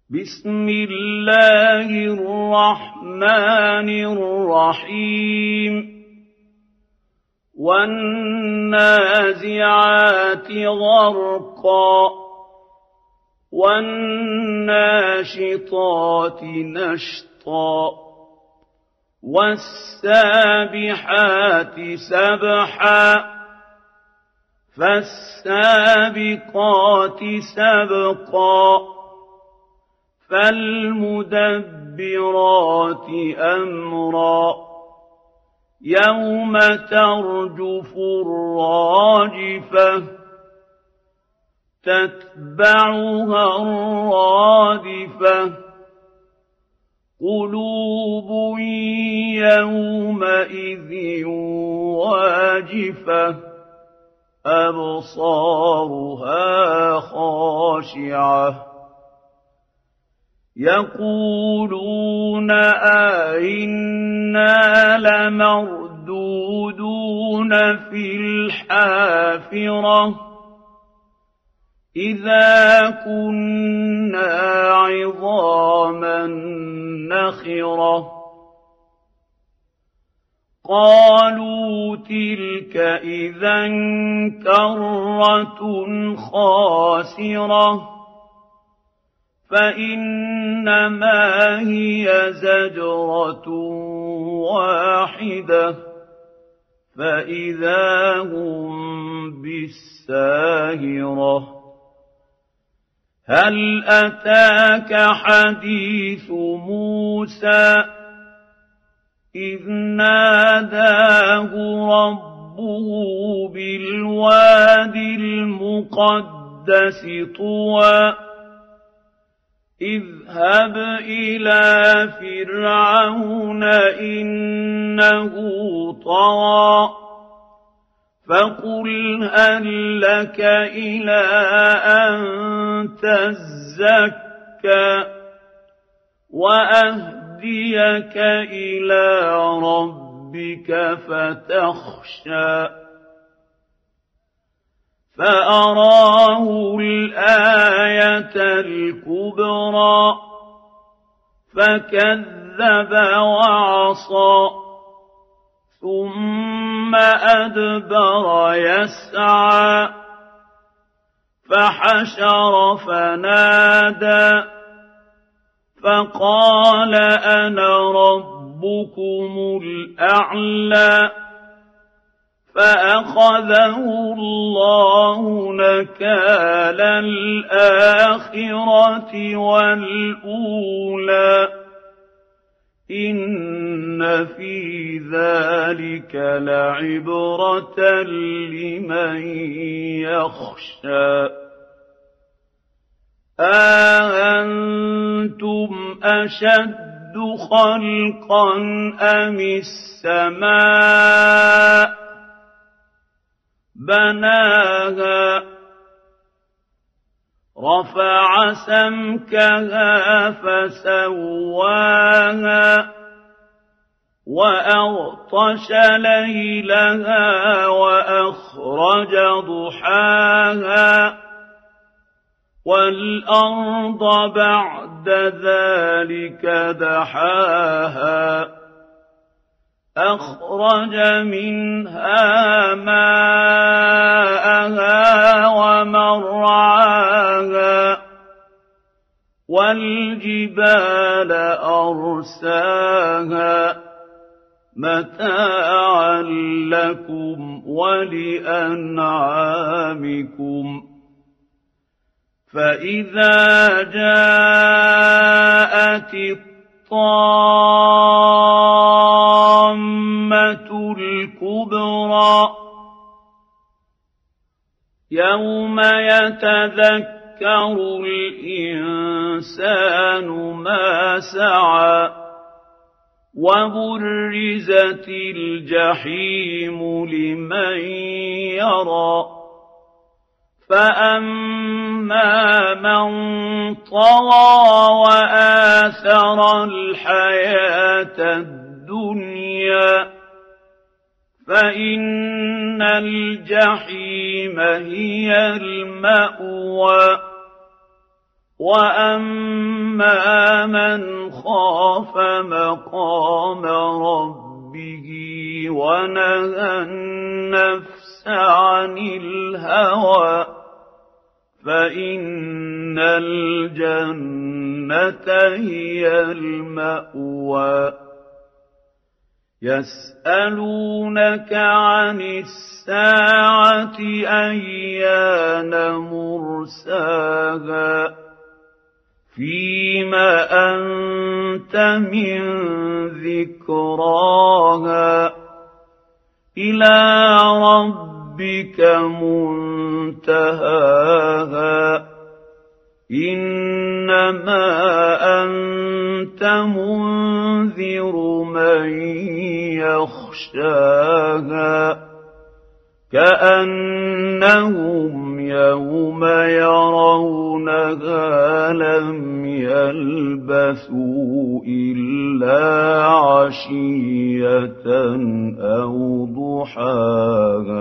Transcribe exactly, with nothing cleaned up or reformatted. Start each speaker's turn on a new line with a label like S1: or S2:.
S1: بسم الله الرحمن الرحيم والنازعات غرقا والناشطات نشطا والسابحات سبحا فالسابقات سبقا فالمدبرات أمرا يوم ترجف الراجفة تتبعها الرادفة قلوب يومئذ واجفة أبصارها خاشعة يقولون أئنا لمردودون في الحافرة إذا كنا عظاما نخرة قالوا تلك إذا كرة خاسرة فإنما هي زجرة واحدة فإذا هم بالساهرة هل أتاك حديث موسى إذ ناداه ربه بالوادي المقدس طوى اذهب إلى فرعون إنه طغى فقل هل لك إلى أن تزكى وأهديك إلى ربك فتخشى فأراه الآية الكبرى فكذب وعصى ثم أدبر يسعى فحشر فنادى فقال أنا ربكم الأعلى فأخذه الله نكال الآخرة والأولى إن في ذلك لعبرة لمن يخشى أأنتم أشد خلقا أم السماء بناها رفع سمكها فسواها وأغطش ليلها وأخرج ضحاها والأرض بعد ذلك دحاها أخرج منها ماءها ومرعاها والجبال أرساها متاعا لكم ولأنعامكم فإذا جاءت الطامة الكبرى يوم يتذكر الإنسان ما سعى وبرزت الجحيم لمن يرى فأما من طغى وآثر الحياة الدنيا فإن الجحيم هي المأوى وأما من خاف مقام ربه ونهى النفس عن الهوى فإن الجنة هي المأوى يسألونك عن الساعة أيان مرساها فيما أنت من ذكراها إلى ربك منتهاها إنما أنت منذر من يخشاها كأنهم يوم يرونها لم يلبثوا إلا عشية أو ضحاها.